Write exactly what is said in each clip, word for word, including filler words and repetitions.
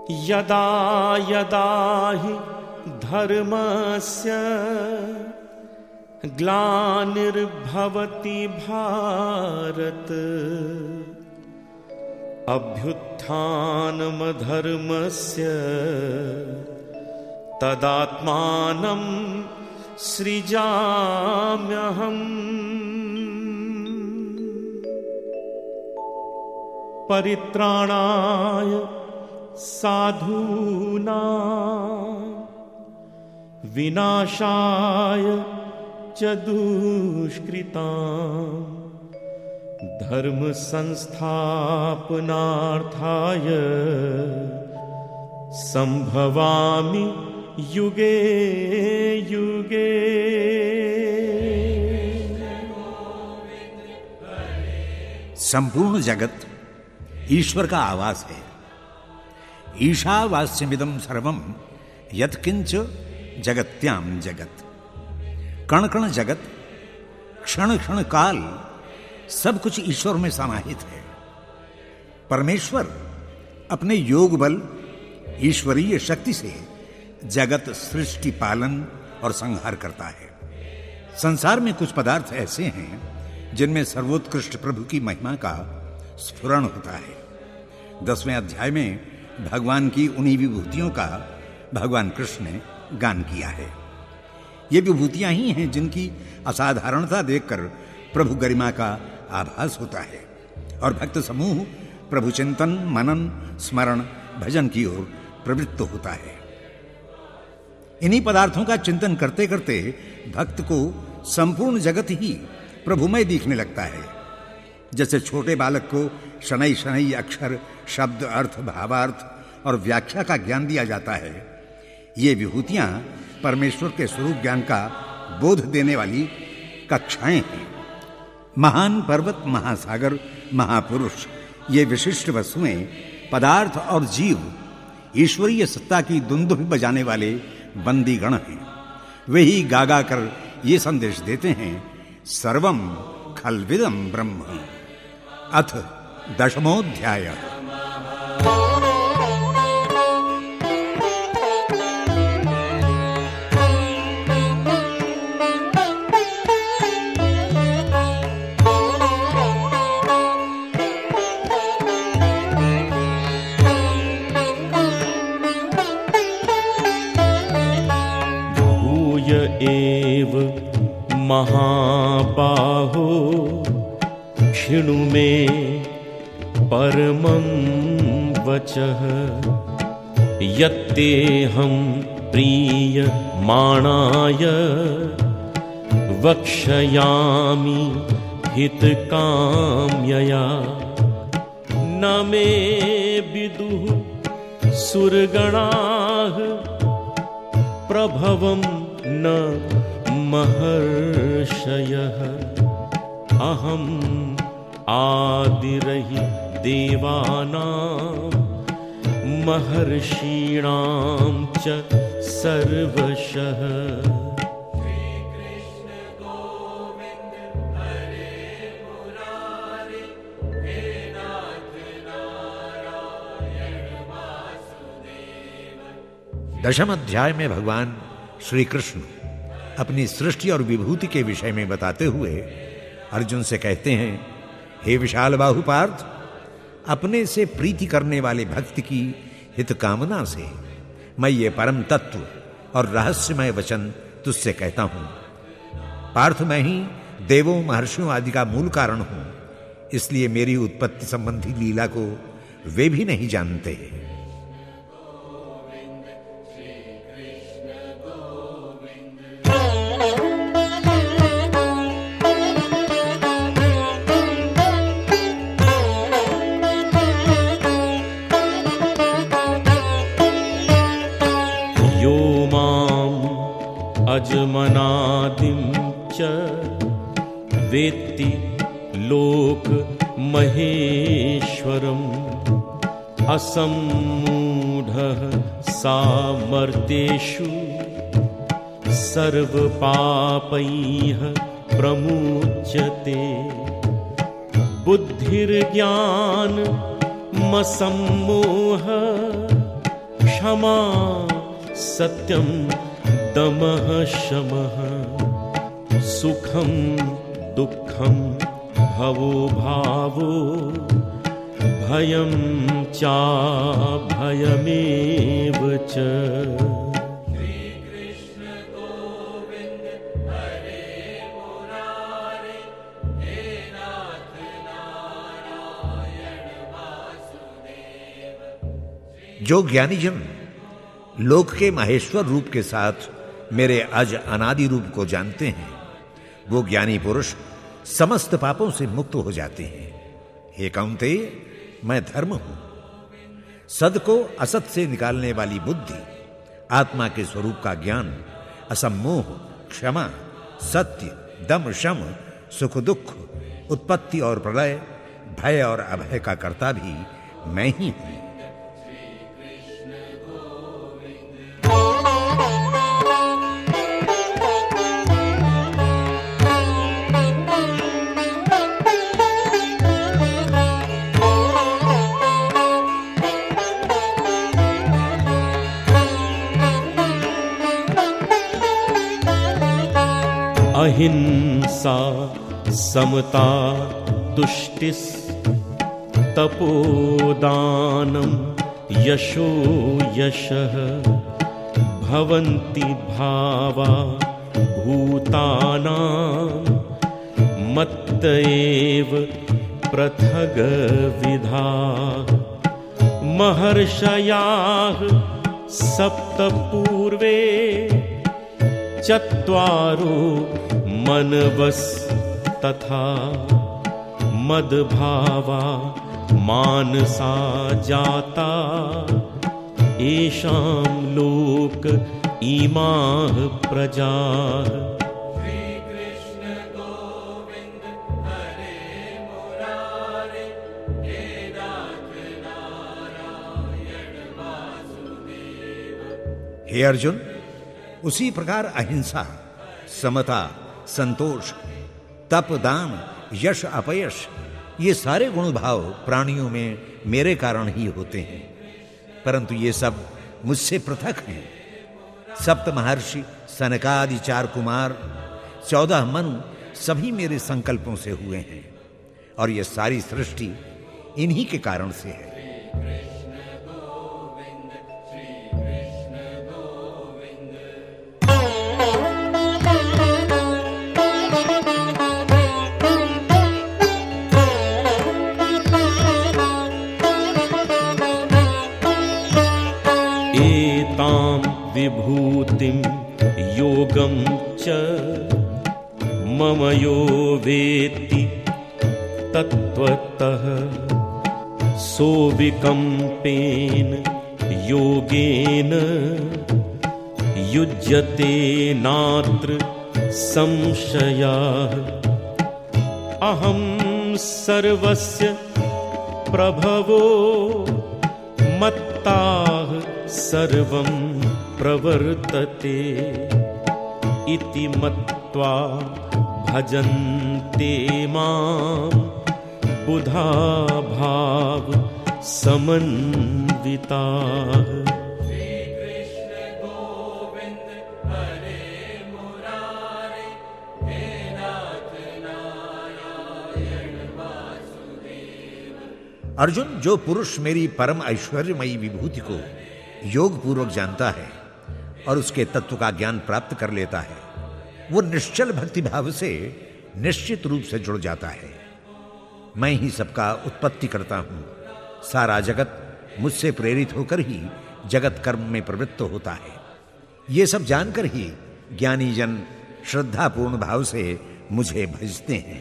यदा यदा हि धर्मस्य ग्लानिर्भवति भारत अभ्युत्थानमधर्मस्य तदात्मानं सृजाम्यहम्। परित्राणाय साधूनां विनाशाय च दुष्कृतां धर्म संस्थापनार्थाय संभवामि युगे युगे। संपूर्ण जगत ईश्वर का आवास है। ईशावास्यमिदं सर्वं यत्किंच जगत्याम जगत। कण कण जगत, क्षण क्षण काल, सब कुछ ईश्वर में समाहित है। परमेश्वर अपने योग बल, ईश्वरीय शक्ति से जगत सृष्टि, पालन और संहार करता है। संसार में कुछ पदार्थ ऐसे हैं जिनमें सर्वोत्कृष्ट प्रभु की महिमा का स्फुरण होता है। दसवें अध्याय में भगवान की उन्हीं विभूतियों का भगवान कृष्ण ने गान किया है। ये विभूतियां ही हैं जिनकी असाधारणता देखकर प्रभु गरिमा का आभास होता है और भक्त समूह प्रभु चिंतन, मनन, स्मरण, भजन की ओर प्रवृत्त होता है। इन्हीं पदार्थों का चिंतन करते करते भक्त को संपूर्ण जगत ही प्रभुमय दिखने लगता है। जैसे छोटे बालक को शनै शनै अक्षर, शब्द, अर्थ, भावार्थ और व्याख्या का ज्ञान दिया जाता है, ये विभूतियां परमेश्वर के स्वरूप ज्ञान का बोध देने वाली कक्षाएं हैं। महान पर्वत, महासागर, महापुरुष, ये विशिष्ट वस्तुएं, पदार्थ और जीव ईश्वरीय सत्ता की दुंदुभ बजाने वाले बंदीगण हैं। वे ही गा गा कर ये संदेश देते हैं, सर्वं खल्विदं ब्रह्म। अथ दशमोऽध्याय। भूय एव महाबाहो क्षिणु मे परमं वचः यत्तेऽहं प्रीयमाणाय वक्ष्यामि हितकाम्यया। न मे विदुः सुरगणाः प्रभवं न महर्षयः। अहम् आदिरहि देवानां महर्षीणां च सर्वशः। दशम अध्याय में भगवान श्री कृष्ण अपनी सृष्टि और विभूति के विषय में बताते हुए अर्जुन से कहते हैं, हे विशाल बाहु पार्थ, अपने से प्रीति करने वाले भक्त की हित कामना से मैं ये परम तत्व और रहस्यमय वचन तुझसे कहता हूं। पार्थ, मैं ही देवों, महर्षियों आदि का मूल कारण हूं, इसलिए मेरी उत्पत्ति संबंधी लीला को वे भी नहीं जानते। अजमनादिं च वेत्ति लोक महेश्वरम् असम्मूढः सामर्त्येषु सर्वपापैः प्रमुच्यते। बुद्धिर्ज्ञानमसम्मोहः क्षमा सत्यं दमः शमः सुखं दुःखं भवो भावो भयं चाभयमेव च। जो ज्ञानीजन लोक के महेश्वर रूप के साथ मेरे अज अनादि रूप को जानते हैं, वो ज्ञानी पुरुष समस्त पापों से मुक्त हो जाते हैं। हे कौन्तेय, मैं धर्म हूं। सद को असत से निकालने वाली बुद्धि, आत्मा के स्वरूप का ज्ञान, असम्मोह, क्षमा, सत्य, दम, शम, सुख दुख, उत्पत्ति और प्रलय, भय और अभय का कर्ता भी मैं ही हूं। अहिंसा समता तुष्टिस् तपोदानं यशो यशः भवन्ति भावा भूतानां मत्त एव पृथग् विधाः महर्षयाः सप्त पूर्वे चत्वारो मनवस् तथा मद्भावा मानसा जाता येषां लोक इमाः प्रजाः। हे अर्जुन, उसी प्रकार अहिंसा, समता, संतोष, तप, दान, यश, अपयश, ये सारे गुण भाव प्राणियों में मेरे कारण ही होते हैं, परंतु ये सब मुझसे पृथक हैं। सप्त महर्षि, सनकादि चार कुमार, चौदह मनु सभी मेरे संकल्पों से हुए हैं और ये सारी सृष्टि इन्हीं के कारण से है। विभूतिं योगं च मम यो वेत्ति तत्त्वतः सोऽविकम्पेन योगेन युज्यते नात्र संशयः। अहं सर्वस्य प्रभवो मत्ताः सर्वं प्रवर्तते इति मत्वा भजन्ते मां बुधा भाव समन्विताः। अर्जुन, जो पुरुष मेरी परम ऐश्वर्यमयी विभूति को योग पूर्वक जानता है और उसके तत्व का ज्ञान प्राप्त कर लेता है, वो निश्चल भक्ति भाव से निश्चित रूप से जुड़ जाता है। मैं ही सबका उत्पत्ति करता हूं। सारा जगत मुझसे प्रेरित होकर ही जगत कर्म में प्रवृत्त होता है। ये सब जानकर ही ज्ञानी जन श्रद्धापूर्ण भाव से मुझे भजते हैं।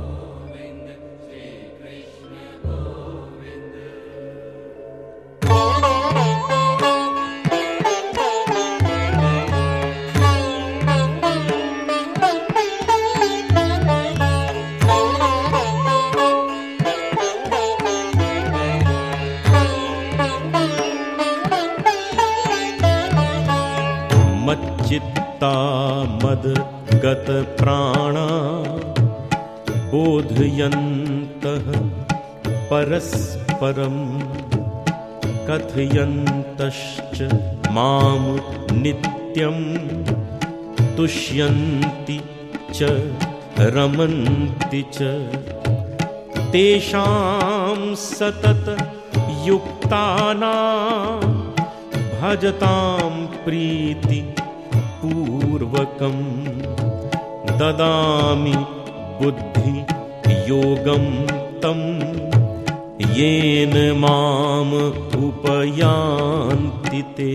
मच्चित्ता मद्गत प्राणा बोधयन्तः परस्परं कथयन्तश्च मां नित्यं तुष्यन्ति च रमन्ति च तेषां सतत युक्तानां भजतां प्रीति पूर्वकं ददामि बुद्धि योगं तं येन माम उपयान्ति ते।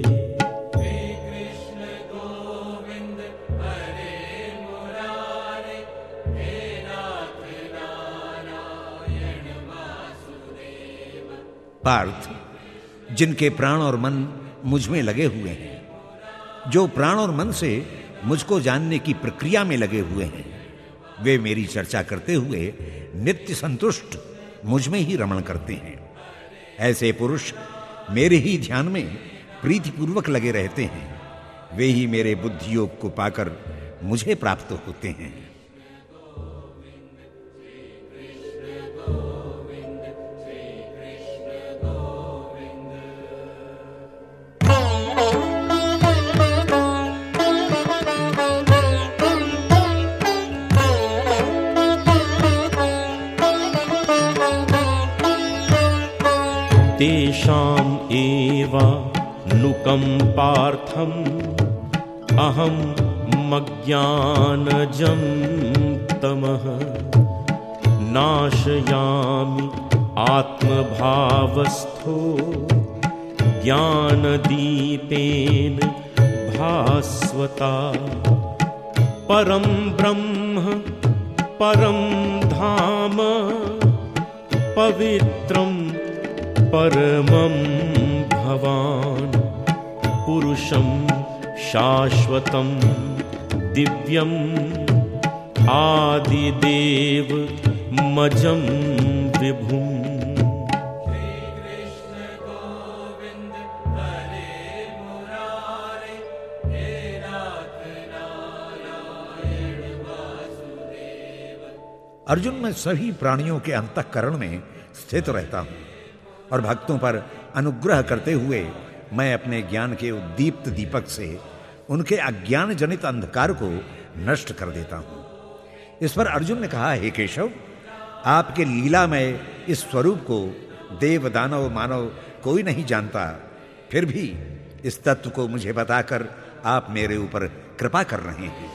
पार्थ, जिनके प्राण और मन मुझ में लगे हुए हैं, जो प्राण और मन से मुझको जानने की प्रक्रिया में लगे हुए हैं, वे मेरी चर्चा करते हुए नित्य संतुष्ट मुझ में ही रमण करते हैं। ऐसे पुरुष मेरे ही ध्यान में प्रीतिपूर्वक लगे रहते हैं, वे ही मेरे बुद्धि योग को पाकर मुझे प्राप्त होते हैं। तेषाम् एवानुकम्पार्थम् अहं मज्ञानजं तमः नाशयामि आत्मभावस्थो ज्ञानदीपेन भास्वता। परं ब्रह्म परं धाम पवित्रं परमं भवान् पुरुषं शाश्वतं दिव्यं आदिदेव मजं विभुम्। अर्जुन, मैं सभी प्राणियों के अंतःकरण में स्थित रहता हूं और भक्तों पर अनुग्रह करते हुए मैं अपने ज्ञान के उद्दीप्त दीपक से उनके अज्ञान जनित अंधकार को नष्ट कर देता हूं। इस पर अर्जुन ने कहा, हे केशव, आपके लीलामय इस स्वरूप को देव दानव मानव कोई नहीं जानता, फिर भी इस तत्व को मुझे बताकर आप मेरे ऊपर कृपा कर रहे हैं।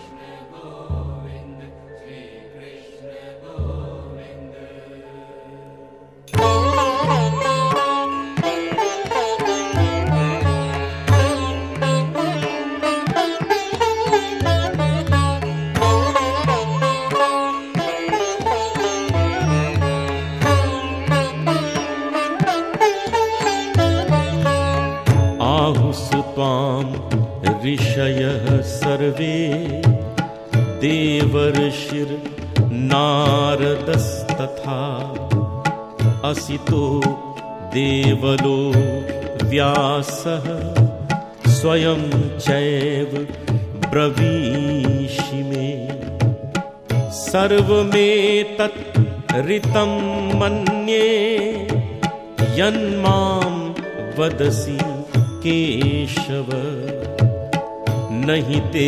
ऋषयः सर्वे देवर्षिर्नारदस्तथा असितो देवलो व्यासः स्वयं चैव ब्रवीषि मे। सर्वमेतत् ऋतं मन्ये यन्मां वदसि केशव। नहि ते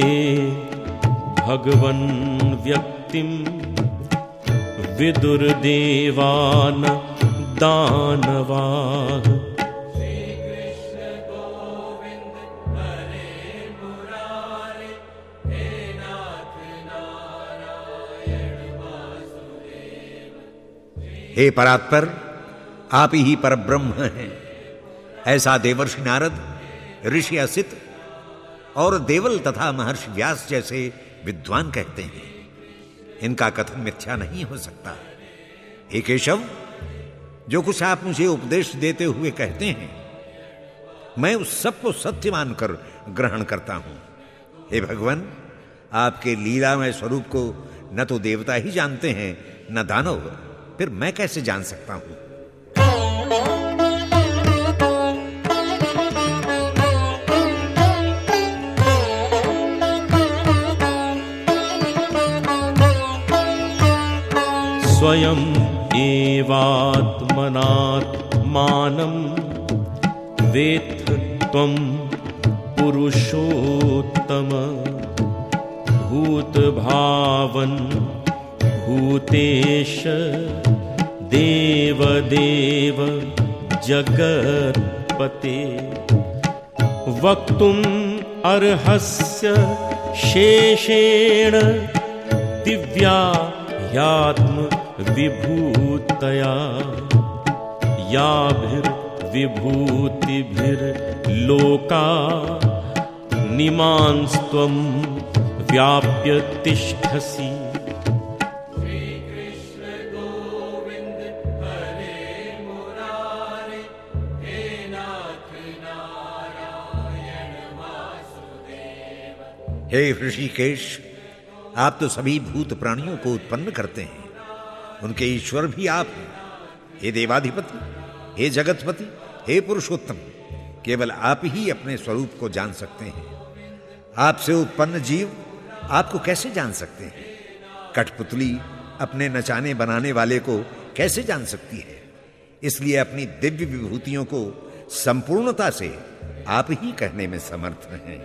भगवन् व्यक्तिं विदुर्देवान् दानवाः। हे परात्पर, आप ही परब्रह्म हैं, ऐसा देवर्षि नारद, ऋषि असित और देवल तथा महर्षि व्यास जैसे विद्वान कहते हैं। इनका कथन मिथ्या नहीं हो सकता। हे केशव, जो कुछ आप मुझे उपदेश देते हुए कहते हैं, मैं उस सब को सत्य मानकर ग्रहण करता हूं। हे भगवान, आपके लीलामय स्वरूप को न तो देवता ही जानते हैं न दानव, फिर मैं कैसे जान सकता हूं? स्वयं एवात्मनात्मानं वेत्थ त्वं पुरुषोत्तम भूतभावन भूतेश देवदेव जगत्पते वक्तुम् अर्हस्य शेषेण दिव्या ह्यात्म विभूतया याभिर्विभूतिभिर्लोका निमांस्त्वं व्याप्य तिष्ठसि। हे ऋषिकेश, आप तो सभी भूत प्राणियों को उत्पन्न करते हैं, उनके ईश्वर भी आप हैं। हे देवाधिपति, हे जगतपति, हे पुरुषोत्तम, केवल आप ही अपने स्वरूप को जान सकते हैं। आपसे उत्पन्न जीव आपको कैसे जान सकते हैं? कठपुतली अपने नचाने बनाने वाले को कैसे जान सकती है? इसलिए अपनी दिव्य विभूतियों को संपूर्णता से आप ही कहने में समर्थ हैं।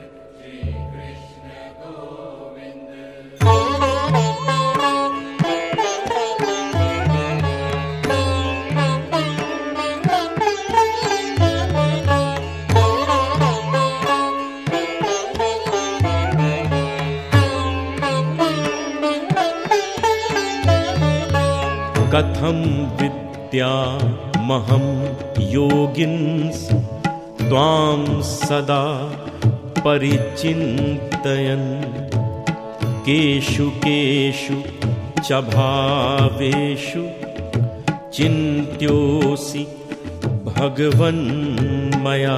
कथं विद्यामहं योगिन्स त्वां सदा परिचिन्तयन् केषु केषु च भावेषु चिन्त्योऽसि भगवन् मया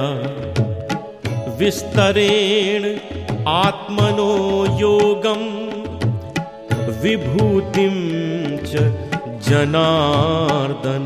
विस्तरेण आत्मनो योगं विभूतिं च जनार्दन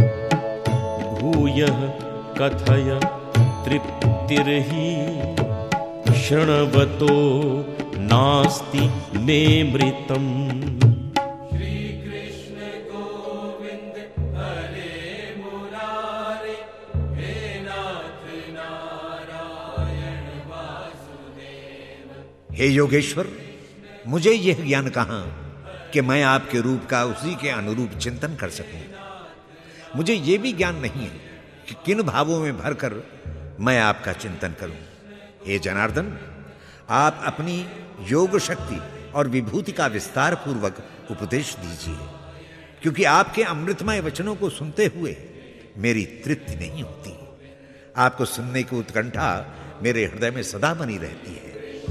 भूयः कथय तृप्तिर्हि शृण्वतो नास्ति मे मृतम्। श्री कृष्ण गोविंद हरे मुरारे हे नाथ नारायण वासुदेव। हे योगेश्वर, मुझे यह ज्ञान कहां कि मैं आपके रूप का उसी के अनुरूप चिंतन कर सकूं। मुझे यह भी ज्ञान नहीं है कि किन भावों में भरकर मैं आपका चिंतन करूं। हे जनार्दन, आप अपनी योग शक्ति और विभूति का विस्तार पूर्वक उपदेश दीजिए, क्योंकि आपके अमृतमय वचनों को सुनते हुए मेरी तृप्ति नहीं होती। आपको सुनने की उत्कंठा मेरे हृदय में सदा बनी रहती है।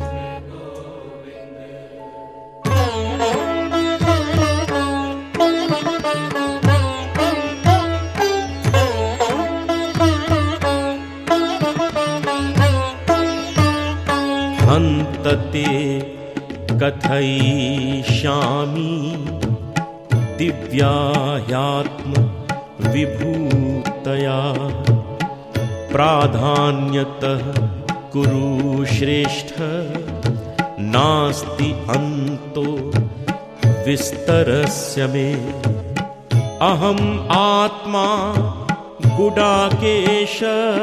हन्तते कथयिष्यामि दिव्या ह्यात्म विभूतया प्राधान्यतः कुरु श्रेष्ठ नास्ति अन्तो विस्तरस्य मे। अहम् आत्मा गुडाकेश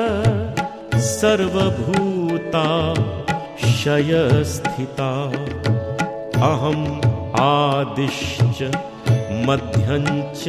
सर्वभूता क्षयस्थिता अहम् आदिश्च मध्यञ्च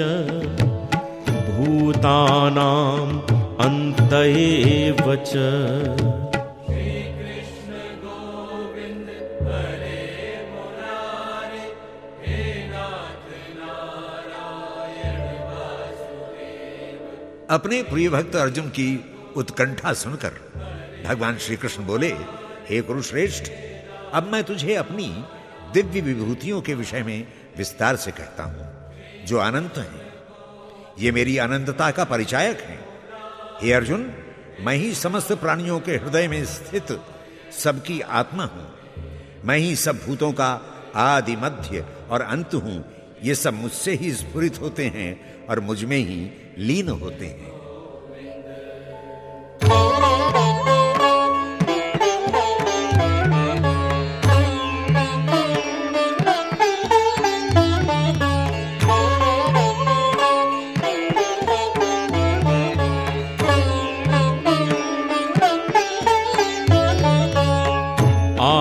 भूतानाम् अन्त एव च। श्री कृष्ण गोविंद हरे मुरारे हे नाथ नारायण वासुदेव। अपने प्रिय भक्त अर्जुन की उत्कंठा सुनकर भगवान श्री कृष्ण बोले, हे कुरुश्रेष्ठ, अब मैं तुझे अपनी दिव्य विभूतियों के विषय में विस्तार से कहता हूं, जो अनंत हैं। ये मेरी अनंतता का परिचायक हैं। हे अर्जुन, मैं ही समस्त प्राणियों के हृदय में स्थित सबकी आत्मा हूं। मैं ही सब भूतों का आदि मध्य और अंत हूं। ये सब मुझसे ही स्फुरित होते हैं और मुझ में ही लीन होते हैं।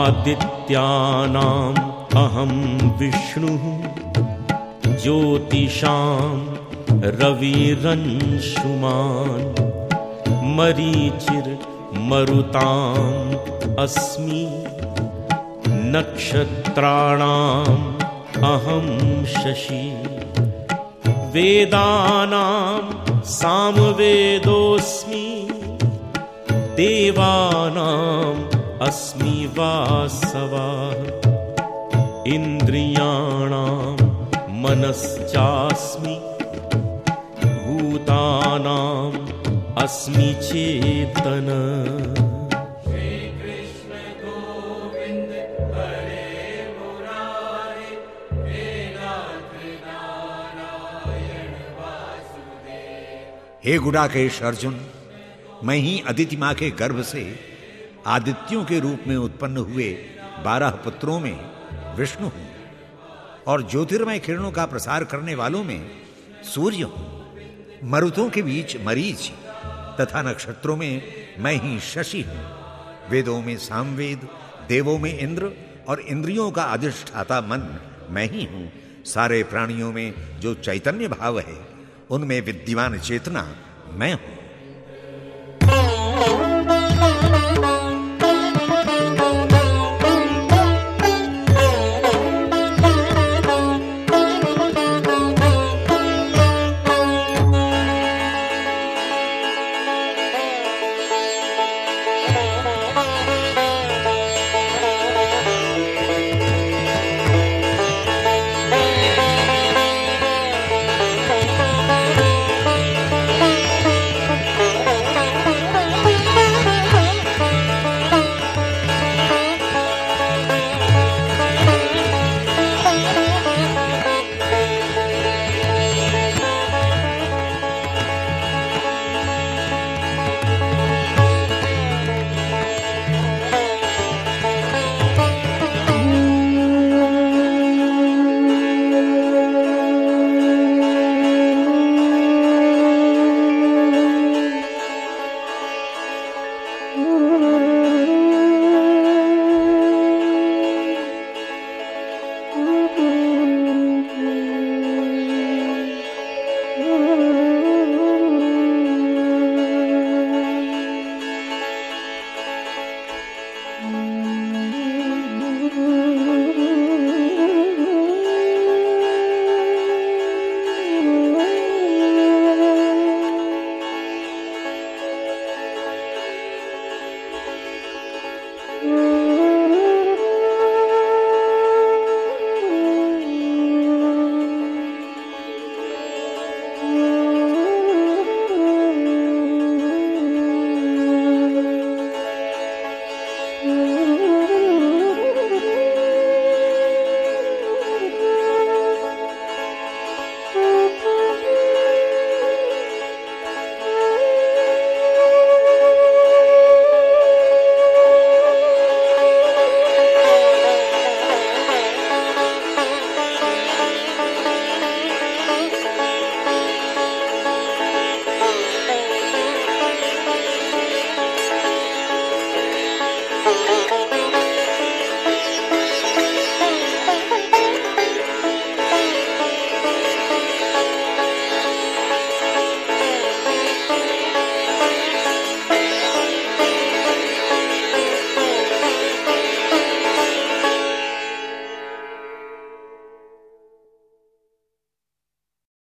आदित्यानाम् अहं विष्णुः ज्योतिषां रविरंशुमान् मरीचिर्मरुताम् अस्मि नक्षत्राणाम् अहं शशि वेदानां सामवेदोऽस्मि देवानाम् अस्मि वासवः इन्द्रियाणां मनश्चास्मि भूतानाम् अस्मि चेतन। हे गुडाकेश अर्जुन, मैं ही अदिति मां के गर्भ से आदित्यों के रूप में उत्पन्न हुए बारह पुत्रों में विष्णु हूं और ज्योतिर्मय किरणों का प्रसार करने वालों में सूर्य हूं। मरुतों के बीच मरीच तथा नक्षत्रों में मैं ही शशि हूं। वेदों में सामवेद, देवों में इंद्र और इंद्रियों का अधिष्ठाता मन मैं ही हूं। सारे प्राणियों में जो चैतन्य भाव है उनमें विद्यमान चेतना मैं हूं। Mm-hmm.